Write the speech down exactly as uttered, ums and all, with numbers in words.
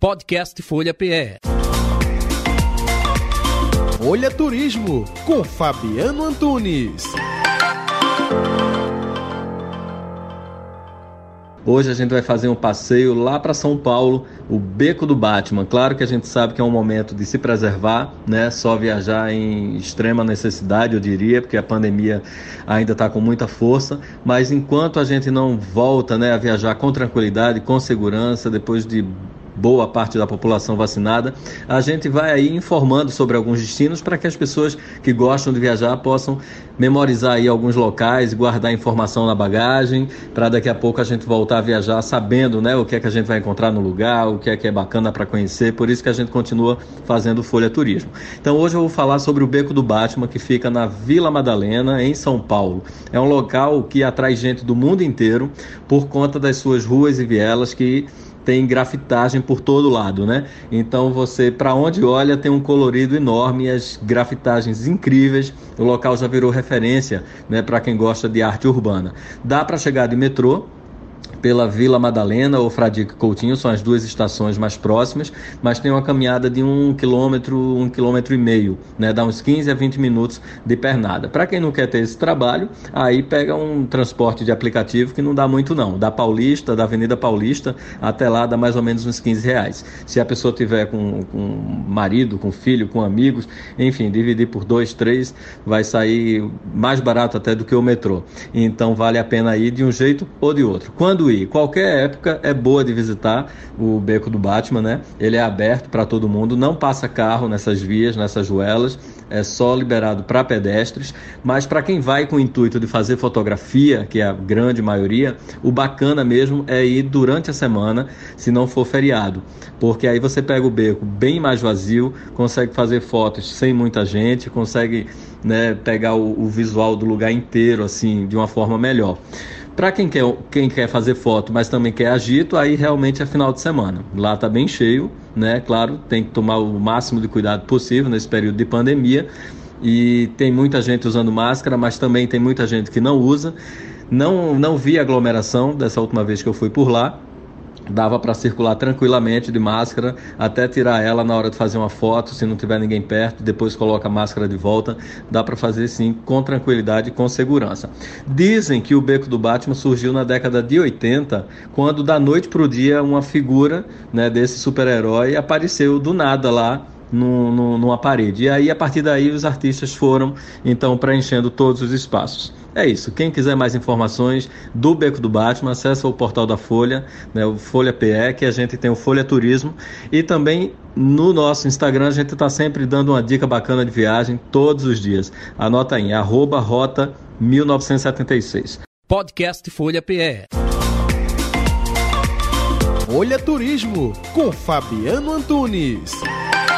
Podcast Folha P E. Folha Turismo, com Fabiano Antunes. Hoje a gente vai fazer um passeio lá para São Paulo, o Beco do Batman. Claro que a gente sabe que é um momento de se preservar, né? Só viajar em extrema necessidade, eu diria, porque a pandemia ainda está com muita força. Mas enquanto a gente não volta, né, a viajar com tranquilidade, com segurança, depois de boa parte da população vacinada, a gente vai aí informando sobre alguns destinos para que as pessoas que gostam de viajar possam memorizar aí alguns locais, guardar informação na bagagem, para daqui a pouco a gente voltar a viajar sabendo, né, o que é que a gente vai encontrar no lugar, o que é que é bacana para conhecer. Por isso que a gente continua fazendo Folha Turismo. Então hoje eu vou falar sobre o Beco do Batman, que fica na Vila Madalena, em São Paulo. É um local que atrai gente do mundo inteiro por conta das suas ruas e vielas que tem grafitagem por todo lado, né? Então você, para onde olha, tem um colorido enorme, as grafitagens incríveis. O local já virou referência, né, para quem gosta de arte urbana. Dá para chegar de metrô pela Vila Madalena ou Fradique Coutinho, são as duas estações mais próximas, mas tem uma caminhada de um quilômetro, um quilômetro e meio, né? Dá uns quinze a vinte minutos de pernada. Para quem não quer ter esse trabalho, aí pega um transporte de aplicativo que não dá muito não, da Paulista, da Avenida Paulista até lá dá mais ou menos uns quinze reais. Se a pessoa tiver com, com marido, com filho, com amigos, enfim, dividir por dois, três, vai sair mais barato até do que o metrô. Então vale a pena ir de um jeito ou de outro. Quando ir? Qualquer época é boa de visitar o Beco do Batman, né? Ele é aberto para todo mundo, não passa carro nessas vias, nessas ruelas, é só liberado para pedestres, mas para quem vai com o intuito de fazer fotografia, que é a grande maioria, o bacana mesmo é ir durante a semana, se não for feriado, porque aí você pega o beco bem mais vazio, consegue fazer fotos sem muita gente, consegue, né, pegar o, o visual do lugar inteiro assim, de uma forma melhor. Para quem quer, quem quer fazer foto, mas também quer agito, aí realmente é final de semana. Lá está bem cheio, né? Claro, tem que tomar o máximo de cuidado possível nesse período de pandemia. E tem muita gente usando máscara, mas também tem muita gente que não usa. Não, não vi aglomeração dessa última vez que eu fui por lá. Dava para circular tranquilamente de máscara, até tirar ela na hora de fazer uma foto, se não tiver ninguém perto, depois coloca a máscara de volta. Dá para fazer sim, com tranquilidade e com segurança. Dizem que o Beco do Batman surgiu na década de oitenta, quando da noite para o dia uma figura, né, desse super-herói apareceu do nada lá no, no, numa parede. E aí, a partir daí, os artistas foram então preenchendo todos os espaços. É isso. Quem quiser mais informações do Beco do Batman, acessa o portal da Folha, né, o Folha P E, que a gente tem o Folha Turismo. E também no nosso Instagram a gente está sempre dando uma dica bacana de viagem todos os dias. Anota aí, arroba rota mil novecentos e setenta e seis. Podcast Folha P E. Folha Turismo, com Fabiano Antunes.